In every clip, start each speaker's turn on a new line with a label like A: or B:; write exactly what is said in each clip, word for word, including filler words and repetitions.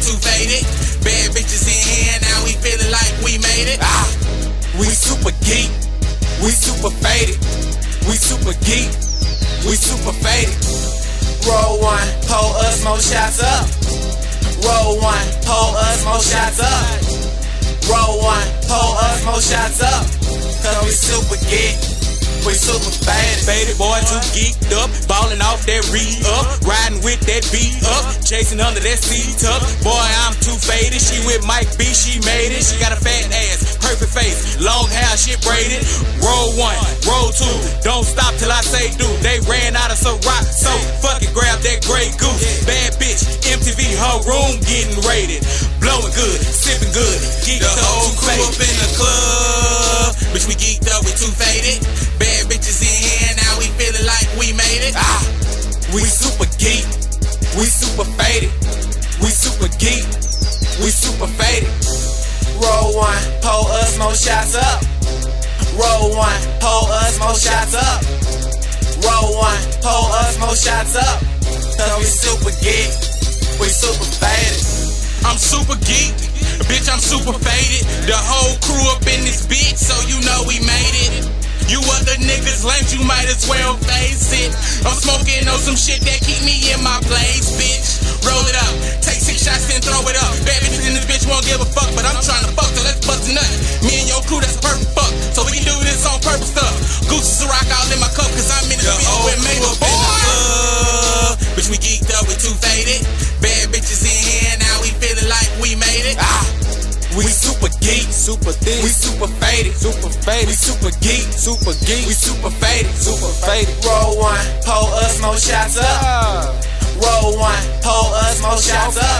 A: too faded. Bad bitches in here, now we feeling like we made it. Ah, we super geek, we super faded. We super geek, we super faded. Roll one, pull us more shots up. Roll one, pull us more shots up. Roll one, pull us more shots up. Cause we super geek, we super faded. Faded boy, too geeked up, ballin' off that re-up, riding with that B-up, chasing under that C-tuck. Boy, I'm too faded. She with Mike B, she made it. She got a fat ass, perfect face, long hair, shit braided. Roll one, roll two, don't stop till I say do. They ran out of some rock, so fuck it, grab that Grey Goose. Bad bitch, M T V, her room getting raided. Blowing good, sipping good, geeked up, whole crew up in the club. Bitch, we geeked up, we too faded. Bad bitches in here, now we feeling like we made it. Ah, we super geek, we super faded. We super geek, we super faded. Roll one, pull us more shots up. Roll one, pull us more shots up. Roll one, pull us more shots up. Cause we super geek, we super faded. I'm super geek, bitch, I'm super faded. The whole crew up in this bitch, so you know we made it. You other niggas lame, you might as well face it. I'm smoking on some shit that keep me in my place, bitch. Roll it up, take six shots then throw it up. Bad bitches in this bitch won't give a fuck, but I'm trying to fuck, so let's bust a nut. Me and your crew, that's a perfect fuck, so we can do this on purpose stuff. Goose is a rock all in my cup, cause I'm in the field with Mabel, boy. Bitch, we geeked up, we too faded. Bad bitches in here, now we feeling like we made it. Ah, we super geek, super thick, we super faded, super faded, we super geek, super geek, we super faded, super faded. Roll one, pull us more shots up. Roll one, pull us more shots up.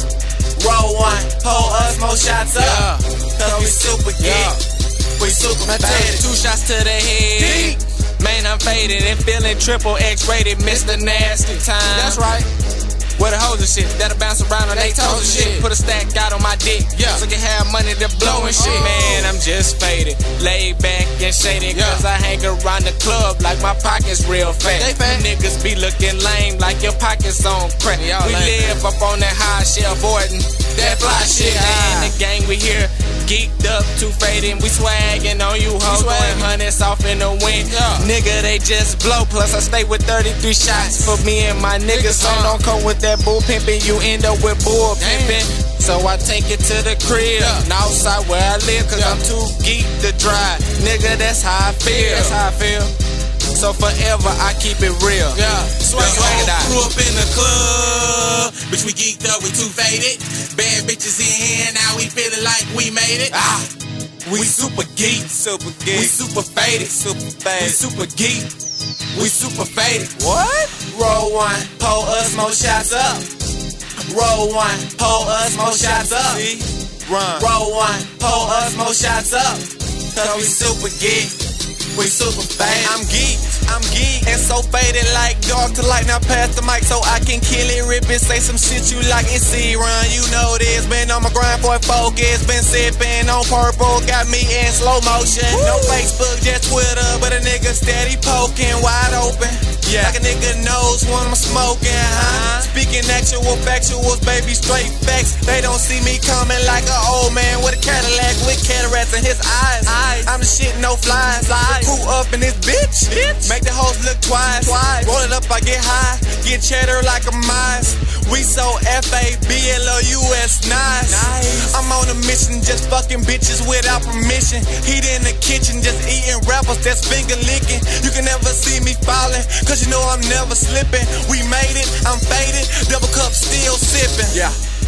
A: Roll one, pull us more shots up. Cause we super geek, we super faded. Two shots to the head. Man, I'm faded and feeling triple X rated, Mister Nasty Time. That's right. Where the hoes and shit, that'll bounce around on they toes and shit. Put a stack out on my dick, yeah, so can have money to blow and shit. Man, I'm just faded, laid back and shaded, cause I hang around the club like my pockets real fat. Niggas be looking lame like your pockets on crack. We live up on that high shit, avoiding that fly shit. In the gang we here, geeked up, too faded, we swagging on you hoes, throwing hundreds off in the wind. Nigga, they just blow, plus I stay with thirty-three shots for me and my niggas. So don't come with that bull pimpin', you end up with bull pimpin'. So I take it to the crib, yeah, and outside where I live, cause yeah, I'm too geek to drive. Nigga, that's how I feel. That's how I feel. So forever I keep it real. Yeah, swag it out. Grew up in the club, bitch, we geeked up, we too faded. Bad bitches in here, now we feeling like we made it. Ah, we super geek, super geek, we super faded, super faded, we super geek, we super faded. What? Roll one, pull us more shots up. Roll one, pull us more shots up. Run. Roll one, pull us more shots up. Cause we super geek, we super faded. I'm geek, I'm geek, and so faded like dark to light. Now pass the mic so I can kill it, rip it, say some shit you like. It's C-Run, you know this. Been on my grind for focus, been sipping on purple, got me in slow motion. Woo. No Facebook, just Twitter, but a nigga steady poking, wide open. Yeah, like a nigga knows when I'm smoking, huh? Speaking actual factuals, baby, straight facts. They don't see me coming like an old man with a Cadillac with cataracts in his eyes. eyes. I'm the shit, no flies. The crew up in this bitch. bitch. Make the hoes look twice. twice. Roll it up, I get high. Get cheddar like a mice. We so F A B L O U S nice. nice. I'm on a mission, just fucking bitches without permission. Heat in the kitchen, just eating rappers that's finger licking. You can never see me falling, cause you know I'm never slipping. We made it, I'm faded, double cup still sipping. Yeah.